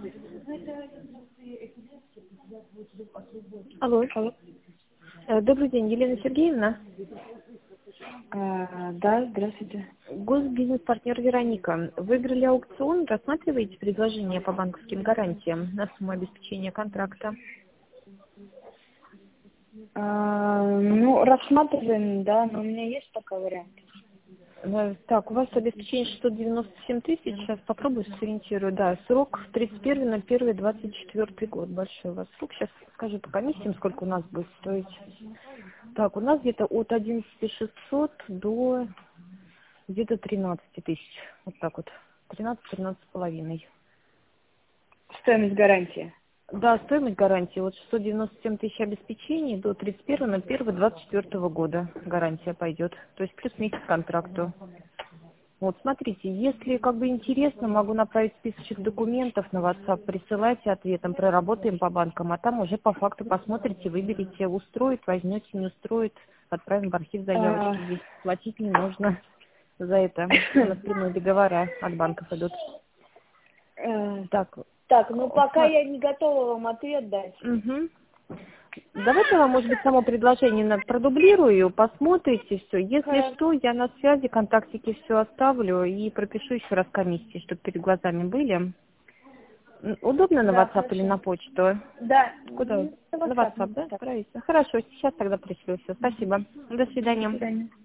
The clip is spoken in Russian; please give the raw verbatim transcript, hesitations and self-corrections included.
Алло. Алло. Э, Добрый день, Елена Сергеевна. А, да, здравствуйте. Госбизнес-партнер Вероника. Выиграли аукцион, рассматриваете предложение по банковским гарантиям на сумму обеспечения контракта? А, ну, рассматриваем, да, но у меня есть пока вариант. Э, Так, у вас обеспечение шестьсот девяносто семь тысяч, сейчас попробую сориентирую. Да, срок тридцать первое на первое двадцать четвёртый год. Большой у вас срок. Сейчас скажу по комиссиям, сколько у нас будет стоить. Так, у нас где-то от одиннадцати тысяч шестисот до где-то тринадцати тысяч. Вот так вот. тринадцать-тринадцать с половиной. Стоимость гарантии. Да, стоимость гарантии вот шестьсот девяносто семь тысяч обеспечений до тридцать первого на первое двадцать четвёртого года гарантия пойдет. То есть плюс месяц к контракту. Вот, смотрите, если как бы интересно, могу направить списочек документов на WhatsApp, присылайте ответом, проработаем по банкам, а там уже по факту посмотрите, выберите, устроит, возьмете, не устроит, отправим в архив А, заявочки. Здесь платить не нужно за это. У нас прямые договора от банков идут. э, Так, Так, ну пока сма- я не готова вам ответ дать. Мгм. Давайте я вам, может быть, само предложение на- продублирую, посмотрите все. Если Хорошо. что, я на связи, контактики все оставлю и пропишу еще раз комиссии, чтобы перед глазами были. М, Удобно на Да, WhatsApp или хорошо. на почту? Да, Куда? м, на На WhatsApp, на WhatsApp, да? WhatsApp. Правильно. Хорошо, сейчас тогда пришлю все. Спасибо. До До свидания. свидания.